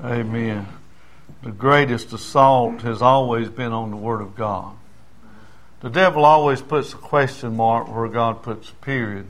Amen. The greatest assault has always been on the Word of God. The devil always puts a question mark where God puts a period.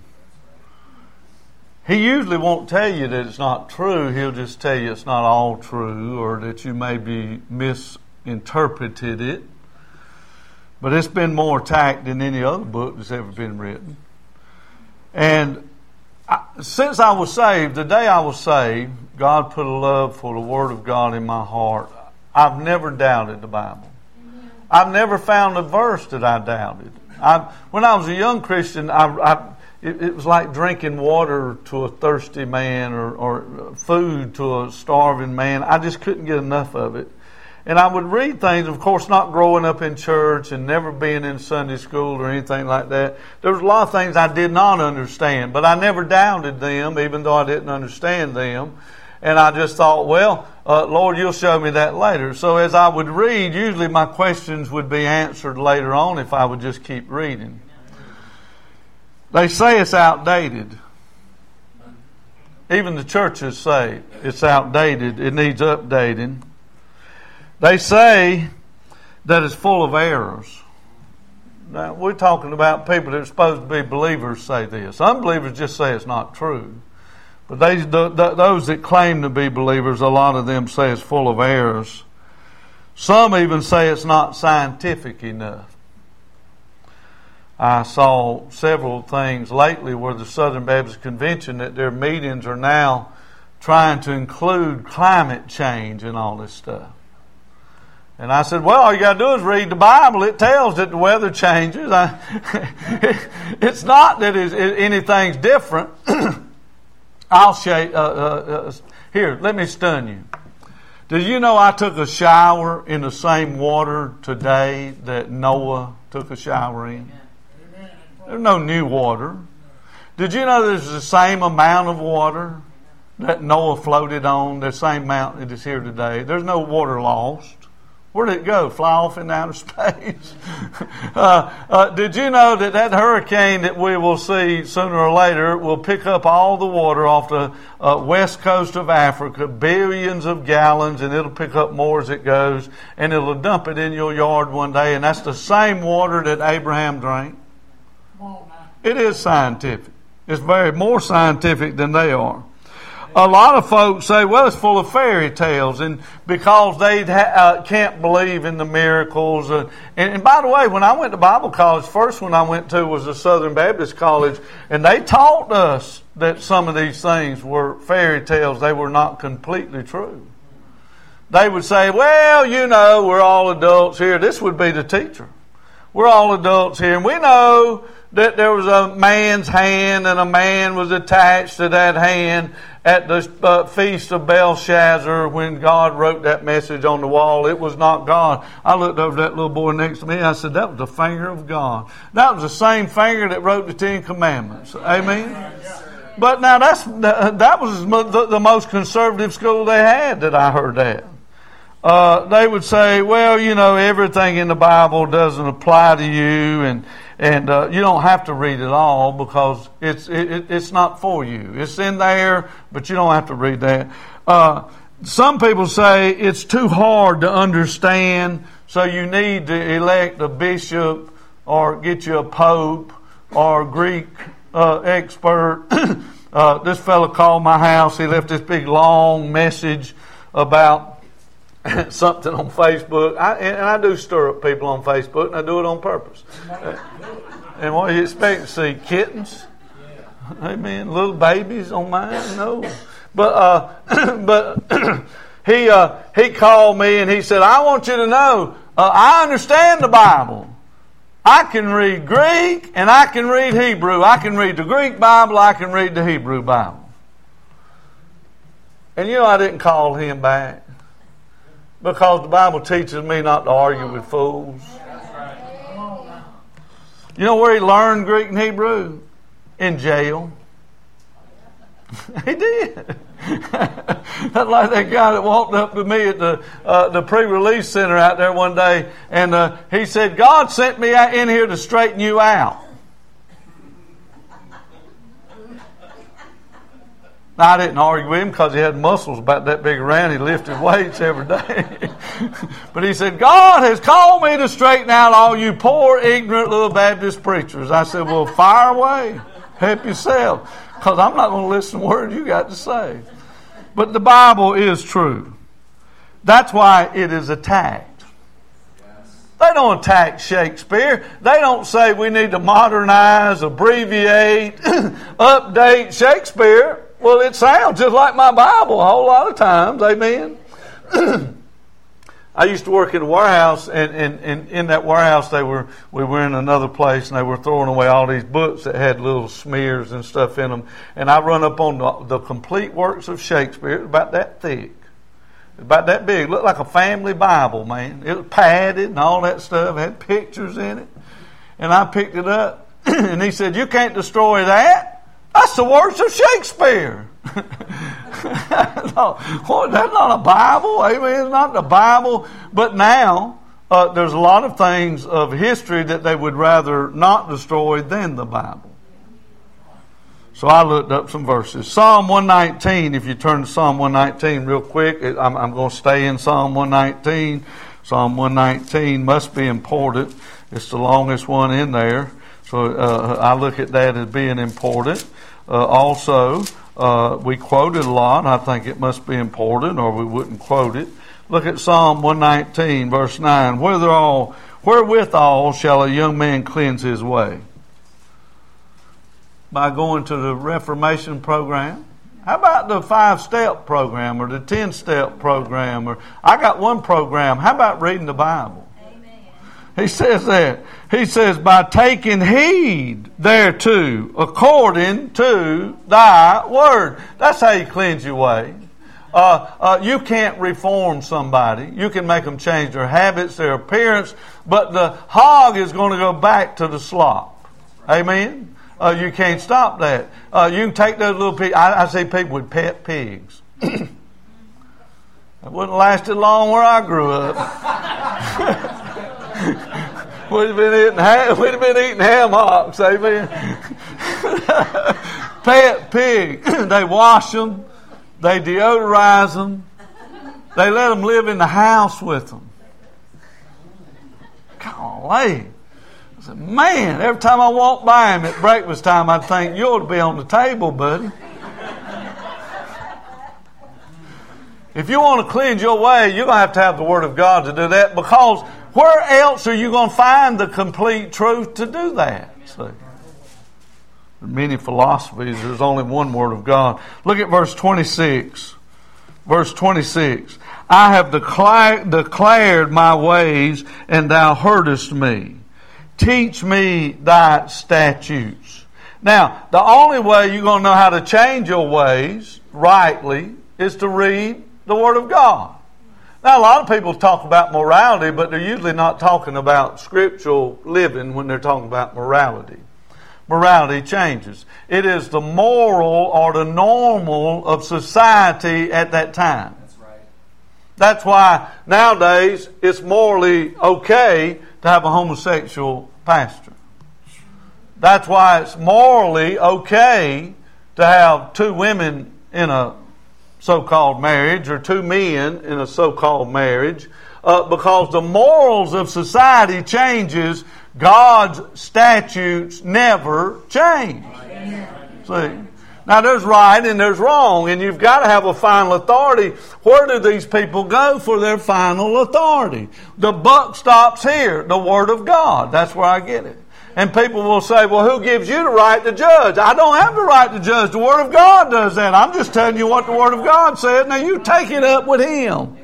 He usually won't tell you that it's not true. He'll just tell you it's not all true, or that you maybe misinterpreted it. But it's been more attacked than any other book that's ever been written. And since I was saved, the day I was saved, God put a love for the Word of God in my heart. I've never doubted the Bible. I've never found a verse that I doubted. When I was a young Christian, it was like drinking water to a thirsty man or food to a starving man. I just couldn't get enough of it. And I would read things, of course, not growing up in church and never being in Sunday school or anything like that. There was a lot of things I did not understand, but I never doubted them, even though I didn't understand them. And I just thought, well, Lord, you'll show me that later. So as I would read, usually my questions would be answered later on if I would just keep reading. They say it's outdated. Even the churches say it's outdated. It needs updating. They say that it's full of errors. Now, we're talking about people that are supposed to be believers say this. Unbelievers just say it's not true. But those that claim to be believers, a lot of them say it's full of errors. Some even say it's not scientific enough. I saw several things lately where the Southern Baptist Convention, that their meetings are now trying to include climate change and all this stuff. And I said, well, all you got to do is read the Bible. It tells that the weather changes. It's not that anything's different. I'll show here, let me stun you. Did you know I took a shower in the same water today that Noah took a shower in? There's no new water. Did you know there's the same amount of water that Noah floated on, the same amount that is here today? There's no water lost. Where did it go? Fly off into outer space? Did you know that hurricane that we will see sooner or later will pick up all the water off the west coast of Africa, billions of gallons, and it'll pick up more as it goes, and it'll dump it in your yard one day, and that's the same water that Abraham drank? It is scientific. It's more scientific than they are. A lot of folks say, well, it's full of fairy tales, and because they can't believe in the miracles. And by the way, when I went to Bible college, first one I went to was the Southern Baptist College, and they taught us that some of these things were fairy tales. They were not completely true. They would say, well, you know, we're all adults here. This would be the teacher. We're all adults here, and we know that there was a man's hand, and a man was attached to that hand at the feast of Belshazzar when God wrote that message on the wall. It was not God. I looked over that little boy next to me. I said, that was the finger of God. That was the same finger that wrote the Ten Commandments. Amen? But now that was the most conservative school they had that I heard that. They would say, well, you know, everything in the Bible doesn't apply to you, and you don't have to read it all because it's not for you. It's in there, but you don't have to read that. Some people say it's too hard to understand, so you need to elect a bishop or get you a pope or a Greek expert. This fellow called my house. He left this big long message about something on Facebook. And I do stir up people on Facebook, and I do it on purpose. And what do you expect to see? Kittens? Amen. Little babies on mine? No. But he called me and he said, I want you to know, I understand the Bible. I can read Greek and I can read Hebrew. I can read the Greek Bible. I can read the Hebrew Bible. And you know, I didn't call him back, because the Bible teaches me not to argue with fools. You know where he learned Greek and Hebrew? In jail. He did. That's like that guy that walked up to me at the pre-release center out there one day, and he said, God sent me in here to straighten you out. I didn't argue with him because he had muscles about that big around. He lifted weights every day. But he said, God has called me to straighten out all you poor, ignorant little Baptist preachers. I said, well, fire away. Help yourself. Because I'm not going to listen to words you got to say. But the Bible is true. That's why it is attacked. They don't attack Shakespeare. They don't say we need to modernize, abbreviate, update Shakespeare. Well, it sounds just like my Bible a whole lot of times. Amen. I used to work in a warehouse, and in that warehouse we were in another place, and they were throwing away all these books that had little smears and stuff in them. And I run up on the complete works of Shakespeare. It was about that thick. About that big. It looked like a family Bible, man. It was padded and all that stuff. It had pictures in it. And I picked it up. And he said, you can't destroy that. That's the works of Shakespeare. No, that's not a Bible. Amen. It's not the Bible. But now, there's a lot of things of history that they would rather not destroy than the Bible. So I looked up some verses. Psalm 119, if you turn to Psalm 119 real quick, I'm going to stay in Psalm 119. Psalm 119 must be important. It's the longest one in there. So I look at that as being important. Also, we quoted a lot. I think it must be important or we wouldn't quote it. Look at Psalm 119, verse 9. Wherewithal shall a young man cleanse his way? By going to the Reformation program? How about the 5-step program or the 10-step program? Or I got one program. How about reading the Bible? Amen. He says that. He says, by taking heed thereto according to thy word. That's how you cleanse your way. You can't reform somebody. You can make them change their habits, their appearance, but the hog is going to go back to the slop. Amen? You can't stop that. You can take those little pigs. I see people with pet pigs. That wouldn't lasted long where I grew up. We'd have been eating ham hocks. Amen. Pet pig. They wash them. They deodorize them. They let them live in the house with them. Golly. I said, man, every time I walk by him at breakfast time, I'd think, you ought to be on the table, buddy. If you want to cleanse your way, you're going to have the Word of God to do that, because where else are you going to find the complete truth to do that? See? In many philosophies, there's only one Word of God. Look at verse 26. Verse 26. I have declared my ways, and thou heardest me. Teach me thy statutes. Now, the only way you're going to know how to change your ways rightly is to read the Word of God. Now, a lot of people talk about morality, but they're usually not talking about scriptural living when they're talking about morality. Morality changes. It is the moral or the normal of society at that time. That's right. That's why nowadays it's morally okay to have a homosexual pastor. That's why it's morally okay to have two women in a so-called marriage or two men in a so-called marriage, because the morals of society changes. God's statutes never change. See? Now there's right and there's wrong, and you've got to have a final authority. Where do these people go for their final authority? The buck stops here, the Word of God. That's where I get it. And people will say, well, who gives you the right to judge? I don't have the right to judge. The Word of God does that. I'm just telling you what the Word of God said. Now you take it up with Him.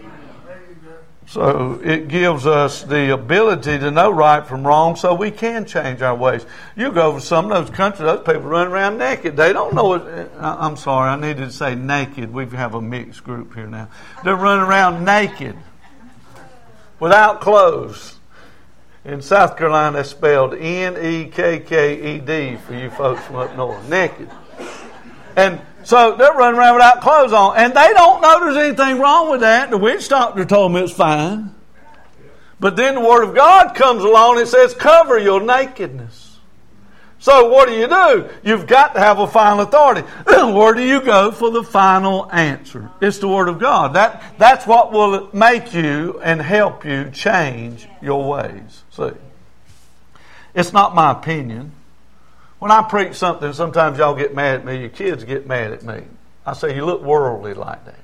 So it gives us the ability to know right from wrong, so we can change our ways. You go to some of those countries, those people run around naked. They don't know it. I'm sorry, I needed to say naked. We have a mixed group here now. They're running around naked, without clothes. In South Carolina, that's spelled Nekked for you folks from up north. Naked. And so they're running around without clothes on. And they don't know there's anything wrong with that. The witch doctor told me it's fine. But then the Word of God comes along and it says, cover your nakedness. So what do? You've got to have a final authority. Where do you go for the final answer? It's the Word of God. That's what will make you and help you change your ways. See? It's not my opinion. When I preach something, sometimes y'all get mad at me. Your kids get mad at me. I say, you look worldly like that.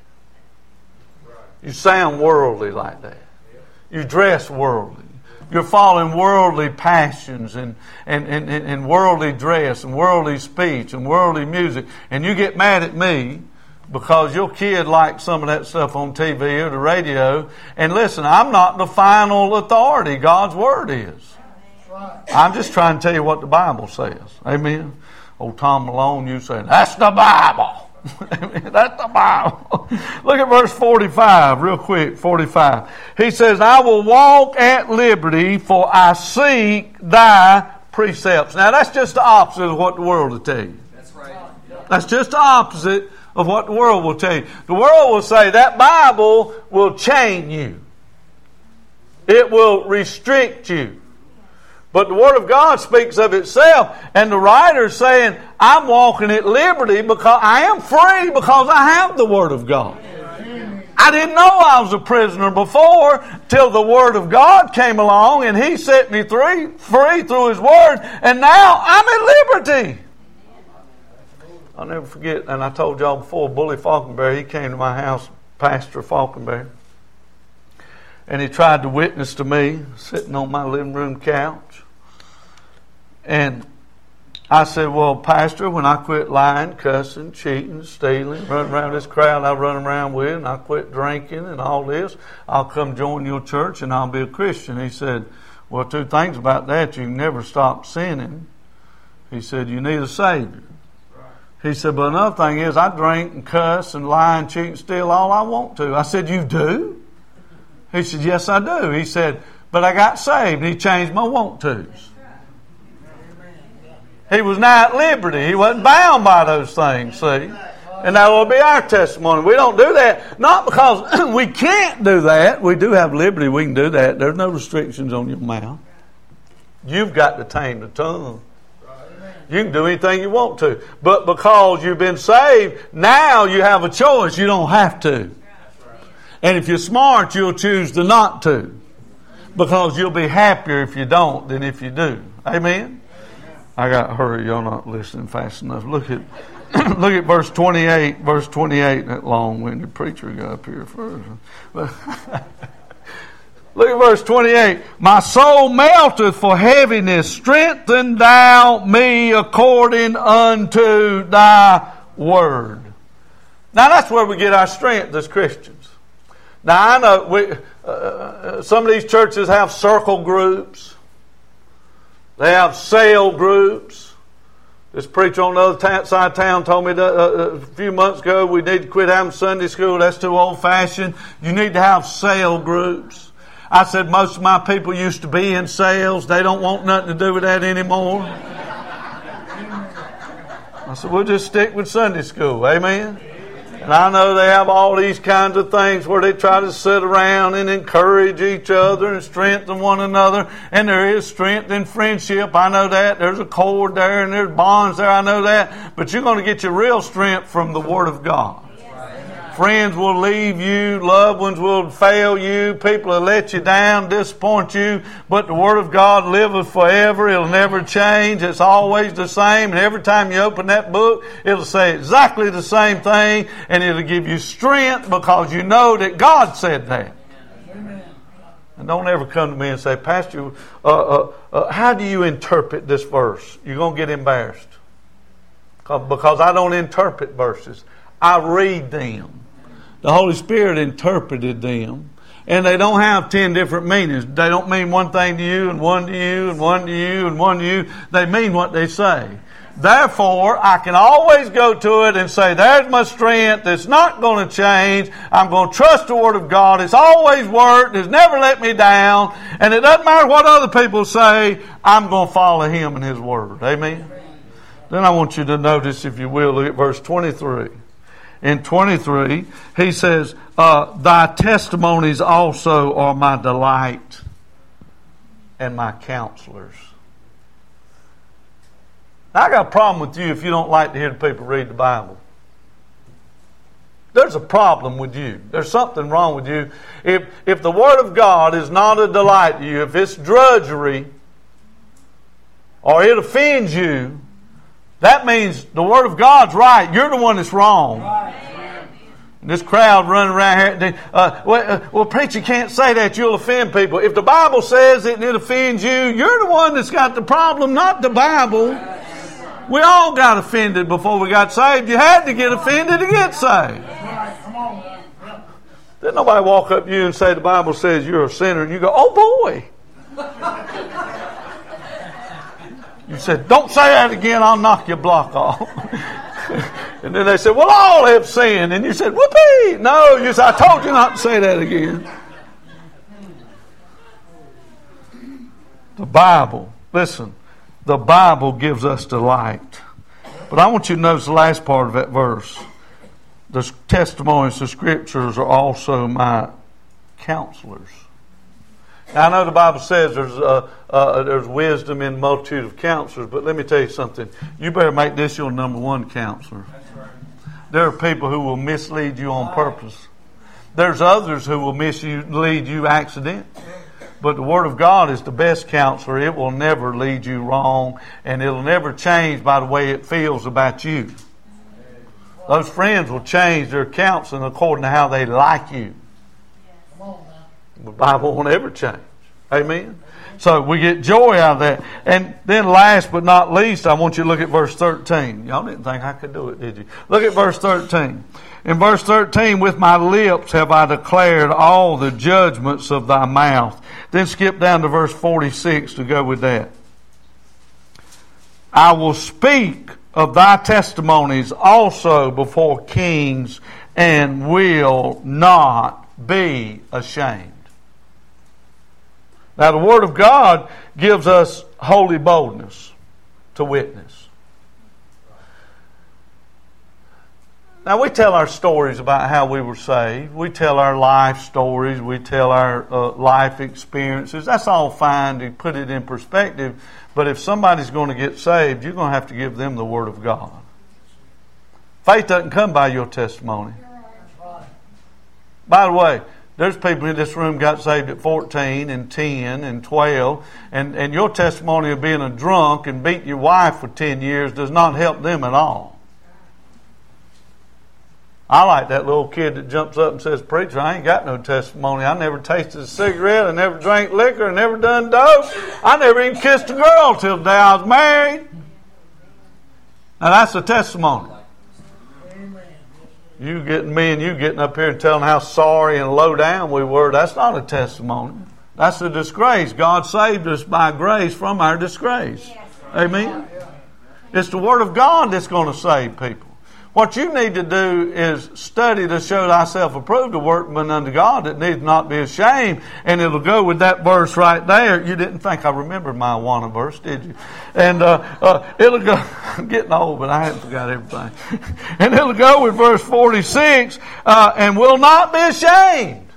You sound worldly like that. You dress worldly. You're following worldly passions and worldly dress and worldly speech and worldly music. And you get mad at me because your kid likes some of that stuff on TV or the radio. And listen, I'm not the final authority. God's Word is. I'm just trying to tell you what the Bible says. Amen. Old Tom Malone, you say, that's the Bible. That's the Bible. Look at verse 45, real quick, 45. He says, I will walk at liberty, for I seek thy precepts. Now, that's just the opposite of what the world will tell you. That's right. That's just the opposite of what the world will tell you. The world will say that Bible will chain you. It will restrict you. But the Word of God speaks of itself, and the writer's saying, I'm walking at liberty because I am free because I have the Word of God. I didn't know I was a prisoner before till the Word of God came along and He set me free through His Word, and now I'm at liberty. I'll never forget, and I told y'all before, Bully Falkenberry, he came to my house, Pastor Falkenberry, and he tried to witness to me sitting on my living room couch. And I said, well, Pastor, when I quit lying, cussing, cheating, stealing, running around this crowd I run around with, and I quit drinking and all this, I'll come join your church and I'll be a Christian. He said, well, two things about that. You can never stop sinning. He said, you need a Savior. He said, but another thing is I drink and cuss and lie and cheat and steal all I want to. I said, you do? He said, yes, I do. He said, but I got saved. He changed my want-tos. He was now at liberty. He wasn't bound by those things, see? And that will be our testimony. We don't do that. Not because we can't do that. We do have liberty. We can do that. There's no restrictions on your mouth. You've got to tame the tongue. You can do anything you want to. But because you've been saved, now you have a choice. You don't have to. And if you're smart, you'll choose to not to. Because you'll be happier if you don't than if you do. Amen? I got to hurry. Y'all not listening fast enough. Look at verse 28. Verse 28, that long-winded preacher got up here first. Look at verse 28. My soul melteth for heaviness. Strengthen thou me according unto thy word. Now that's where we get our strength as Christians. Now I know some of these churches have circle groups. They have cell groups. This preacher on the other side of town told me a few months ago we need to quit having Sunday school. That's too old-fashioned. You need to have cell groups. I said most of my people used to be in cells. They don't want nothing to do with that anymore. I said we'll just stick with Sunday school. Amen? And I know they have all these kinds of things where they try to sit around and encourage each other and strengthen one another. And there is strength in friendship. I know that. There's a cord there and there's bonds there. I know that. But you're going to get your real strength from the Word of God. Friends will leave you. Loved ones will fail you. People will let you down, disappoint you. But the Word of God liveth forever. It'll never change. It's always the same. And every time you open that book, it'll say exactly the same thing. And it'll give you strength because you know that God said that. Amen. And don't ever come to me and say, Pastor, how do you interpret this verse? You're going to get embarrassed. Because I don't interpret verses. I read them. The Holy Spirit interpreted them. And they don't have 10 different meanings. They don't mean one thing to you and one to you and one to you and one to you. They mean what they say. Therefore, I can always go to it and say, there's my strength. It's not going to change. I'm going to trust the Word of God. It's always worked. It's never let me down. And it doesn't matter what other people say. I'm going to follow Him and His Word. Amen? Then I want you to notice, if you will, look at verse 23. In 23, he says, thy testimonies also are my delight and my counselors. I got a problem with you if you don't like to hear the people read the Bible. There's a problem with you. There's something wrong with you. If the Word of God is not a delight to you, if it's drudgery, or it offends you, that means the Word of God's right. You're the one that's wrong. This crowd running around here. Well, preacher, can't say that. You'll offend people. If the Bible says it and it offends you, you're the one that's got the problem, not the Bible. We all got offended before we got saved. You had to get offended to get saved. Didn't nobody walk up to you and say the Bible says you're a sinner, and you go, oh boy. You said, don't say that again, I'll knock your block off. And then they said, well, all have sinned. And you said, whoopee. No, you said, I told you not to say that again. The Bible, listen, the Bible gives us delight. But I want you to notice the last part of that verse. The testimonies, the scriptures are also my counselors. Now, I know the Bible says there's wisdom in multitude of counselors, but let me tell you something. You better make this your number one counselor. There are people who will mislead you on purpose. There's others who will mislead you accidentally. But the Word of God is the best counselor. It will never lead you wrong, and it'll never change by the way it feels about you. Those friends will change their counseling according to how they like you. The Bible won't ever change. Amen? So we get joy out of that. And then last but not least, I want you to look at verse 13. Y'all didn't think I could do it, did you? Look at verse 13. In verse 13, with my lips have I declared all the judgments of thy mouth. Then skip down to verse 46 to go with that. I will speak of thy testimonies also before kings and will not be ashamed. Now, the Word of God gives us holy boldness to witness. Now, we tell our stories about how we were saved. We tell our life stories. We tell our life experiences. That's all fine to put it in perspective. But if somebody's going to get saved, you're going to have to give them the Word of God. Faith doesn't come by your testimony. By the way, there's people in this room got saved at 14 and 10 and 12, and your testimony of being a drunk and beating your wife for 10 years does not help them at all. I like that little kid that jumps up and says, preacher, I ain't got no testimony. I never tasted a cigarette. I never drank liquor. I never done dope. I never even kissed a girl till the day I was married. Now that's a testimony. You getting up here and telling how sorry and low down we were, that's not a testimony. That's a disgrace. God saved us by grace from our disgrace. Amen? It's the Word of God that's going to save people. What you need to do is study to show thyself approved, a workman unto God that needs not be ashamed. And it'll go with that verse right there. You didn't think I remembered my Awana verse, did you? And it'll go, I'm getting old, but I haven't forgot everything. And it'll go with verse 46, and will not be ashamed.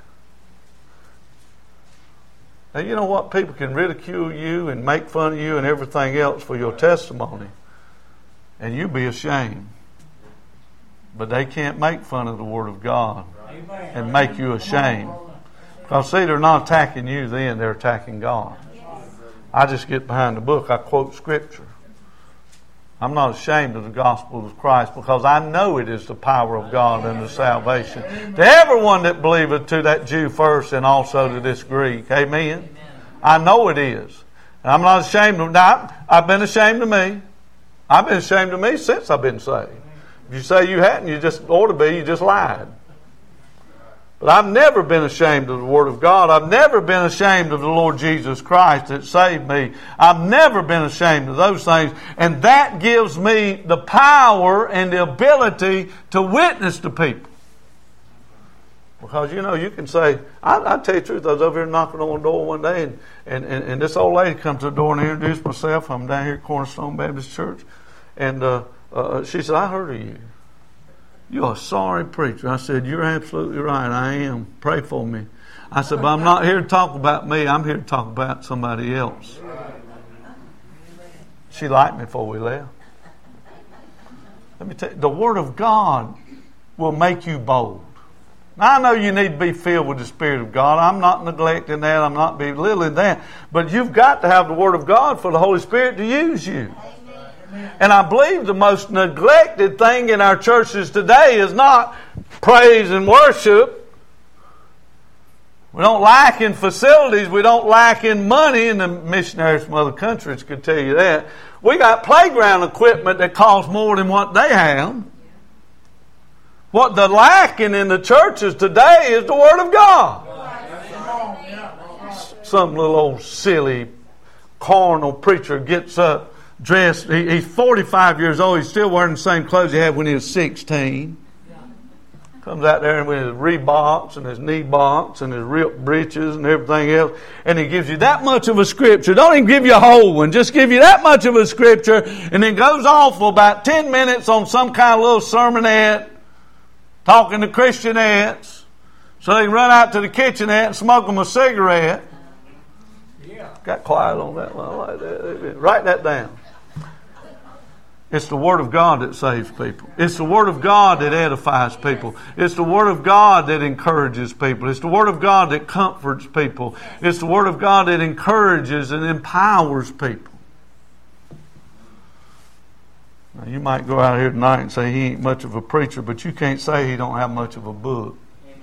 Now, you know what? People can ridicule you and make fun of you and everything else for your testimony. And you be ashamed. But they can't make fun of the Word of God and make you ashamed. Because see, they're not attacking you then, they're attacking God. I just get behind the book, I quote Scripture. I'm not ashamed of the gospel of Christ because I know it is the power of God unto salvation. To everyone that believeth, to that Jew first and also to this Greek. Amen? I know it is. And I'm not ashamed of that. I've been ashamed of me. I've been ashamed of me since I've been saved. If you say you hadn't, you just ought to be, you just lied. But I've never been ashamed of the Word of God. I've never been ashamed of the Lord Jesus Christ that saved me. I've never been ashamed of those things. And that gives me the power and the ability to witness to people. Because, you can say, I'll tell you the truth, I was over here knocking on the door one day and this old lady comes to the door and introduced myself. I'm down here at Cornerstone Baptist Church. And she said, I heard of you. You're a sorry preacher. I said, you're absolutely right. I am. Pray for me. I said, but I'm not here to talk about me. I'm here to talk about somebody else. She liked me before we left. let me tell you, the Word of God will make you bold. Now, I know you need to be filled with the Spirit of God. I'm not neglecting that. I'm not belittling that. But you've got to have the Word of God for the Holy Spirit to use you. Amen. And I believe the most neglected thing in our churches today is not praise and worship. We don't lack in facilities. We don't lack in money. And the missionaries from other countries could tell you that. We got playground equipment that costs more than what they have. What they're lacking in the churches today is the Word of God. Some little old silly carnal preacher gets up dressed. He's 45 years old. He's still wearing the same clothes he had when he was 16. Comes out there with his Reeboks and his knee box and his ripped breeches and everything else. And he gives you that much of a scripture. Don't even give you a whole one. Just give you that much of a scripture. And then goes off for about 10 minutes on some kind of little sermonette, talking to Christianettes, so they can run out to the kitchenette and smoke them a cigarette. Yeah. Got quiet on that one. I like that. Write that down. It's the Word of God that saves people. It's the Word of God that edifies people. It's the Word of God that encourages people. It's the Word of God that comforts people. It's the Word of God that encourages and empowers people. Now, you might go out here tonight and say he ain't much of a preacher, but you can't say he don't have much of a book.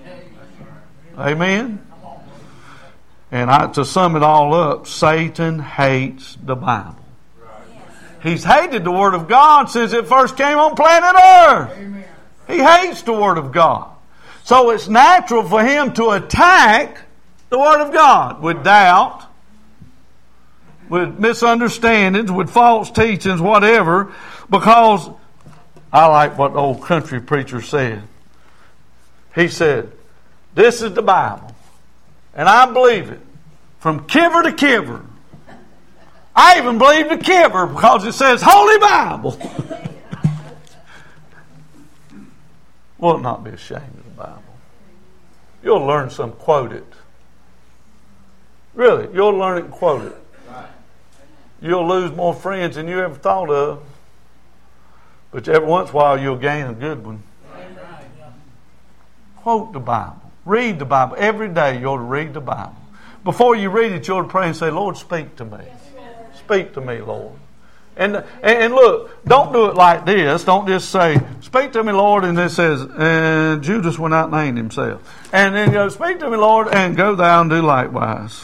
Amen? And to sum it all up, Satan hates the Bible. He's hated the Word of God since it first came on planet Earth. Amen. He hates the Word of God. So it's natural for him to attack the Word of God with doubt, with misunderstandings, with false teachings, whatever, because I like what the old country preacher said. He said, this is the Bible, and I believe it from kiver to kiver. I even believe the kiver because it says Holy Bible. Will not be ashamed of the Bible. You'll learn some quote it. Really, you'll learn it and quote it. You'll lose more friends than you ever thought of. But every once in a while you'll gain a good one. Quote the Bible. Read the Bible. Every day you ought to read the Bible. Before you read it, you ought to pray and say, Lord, speak to me. Speak to me, Lord. And look, don't do it like this. Don't just say, speak to me, Lord, and it says, and Judas went out and hanged himself. And then go, speak to me, Lord, and go thou and do likewise.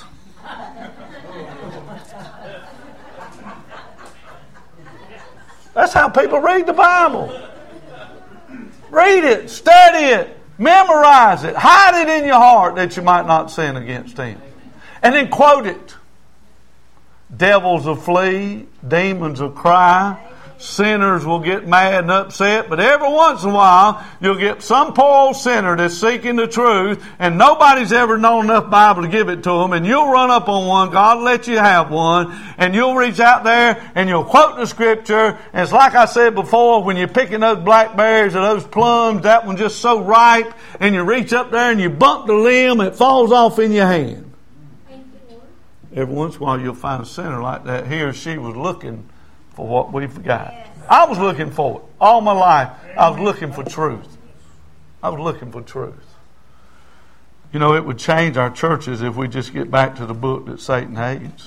That's how people read the Bible. Read it, study it, memorize it, hide it in your heart that you might not sin against Him. And then quote it. Devils will flee, demons will cry, sinners will get mad and upset, but every once in a while you'll get some poor old sinner that's seeking the truth and nobody's ever known enough Bible to give it to them, and you'll run up on one, God will let you have one, and you'll reach out there and you'll quote the scripture, and it's like I said before, when you're picking those blackberries or those plums, that one's just so ripe, and you reach up there and you bump the limb, it falls off in your hand. Every once in a while you'll find a sinner like that. He or she was looking for what we've got. I was looking for it. All my life I was looking for truth. I was looking for truth. You know, it would change our churches if we just get back to the book that Satan hates.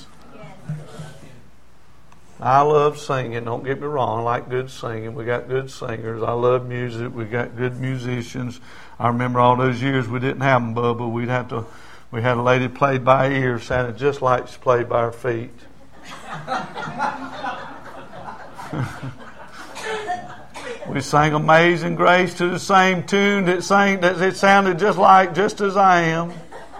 I love singing. Don't get me wrong. I like good singing. We got good singers. I love music. We got good musicians. I remember all those years we didn't have them, Bubba. We had a lady played by ear, sounded just like she played by her feet. We sang Amazing Grace to the same tune that it sounded just as I am.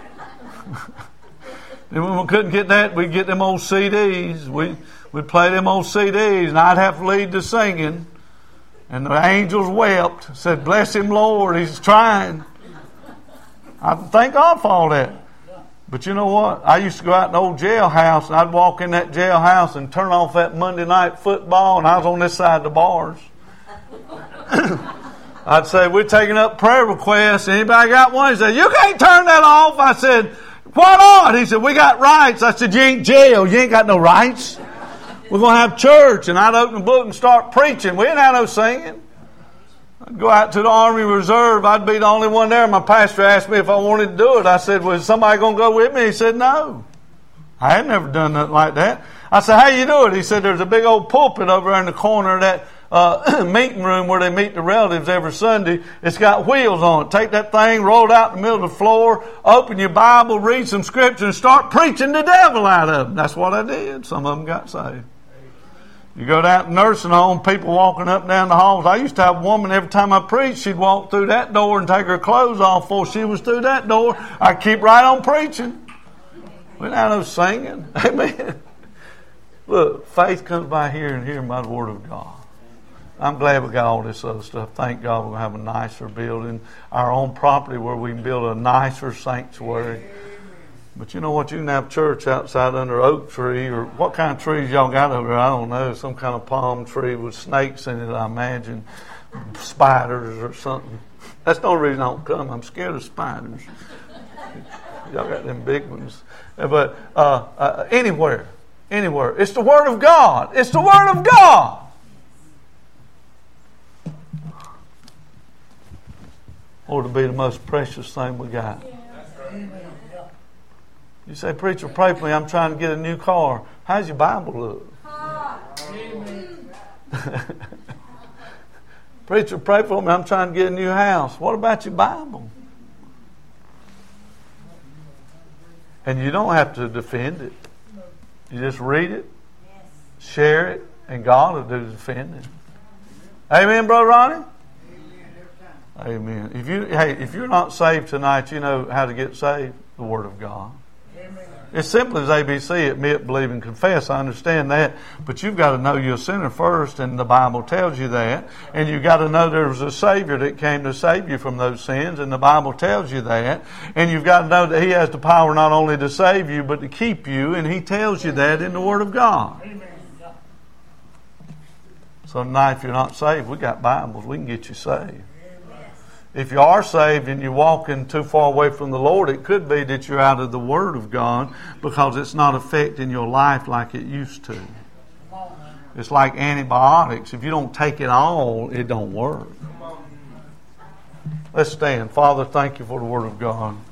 Then when we couldn't get that, we'd get them old CDs. We'd play them old CDs, and I'd have to lead the singing. And the angels wept, said, bless him, Lord, he's trying. I thank God for all that. But you know what? I used to go out in the old jailhouse, and I'd walk in that jailhouse and turn off that Monday night football, and I was on this side of the bars. I'd say, we're taking up prayer requests. Anybody got one? He said, you can't turn that off. I said, why not? He said, we got rights. I said, you ain't jail. You ain't got no rights. We're going to have church. And I'd open the book and start preaching. We didn't have no singing. I'd go out to the Army Reserve. I'd be the only one there. My pastor asked me if I wanted to do it. I said, well, is somebody going to go with me? He said, no. I had never done nothing like that. I said, how you do it? He said, there's a big old pulpit over there in the corner of that meeting room where they meet the relatives every Sunday. It's got wheels on it. Take that thing, roll it out in the middle of the floor, open your Bible, read some scripture, and start preaching the devil out of them. That's what I did. Some of them got saved. You go down to nursing home, people walking up and down the halls. I used to have a woman, every time I preached, she'd walk through that door and take her clothes off before she was through that door. I'd keep right on preaching. Without no singing. Amen. Look, faith comes by hearing and hearing by the Word of God. I'm glad we got all this other stuff. Thank God we're going to have a nicer building, our own property where we can build a nicer sanctuary. But you know what? You can have church outside under an oak tree, or what kind of trees y'all got over there? I don't know. Some kind of palm tree with snakes in it, I imagine. Spiders or something. That's the only reason I don't come. I'm scared of spiders. Y'all got them big ones. But anywhere. It's the Word of God. It's the Word of God. Or to be the most precious thing we got. You say, preacher, pray for me. I'm trying to get a new car. How's your Bible look? Preacher, pray for me. I'm trying to get a new house. What about your Bible? And you don't have to defend it. You just read it, share it, and God will do the defending. Amen, Brother Ronnie? Amen. If you're not saved tonight, you know how to get saved. The Word of God. It's simple as ABC, admit, believe, and confess. I understand that. But you've got to know you're a sinner first, and the Bible tells you that. And you've got to know there was a Savior that came to save you from those sins, and the Bible tells you that. And you've got to know that He has the power not only to save you, but to keep you, and He tells you that in the Word of God. So tonight, if you're not saved, we got Bibles. We can get you saved. If you are saved and you're walking too far away from the Lord, it could be that you're out of the Word of God because it's not affecting your life like it used to. It's like antibiotics. If you don't take it all, it don't work. Let's stand. Father, thank you for the Word of God.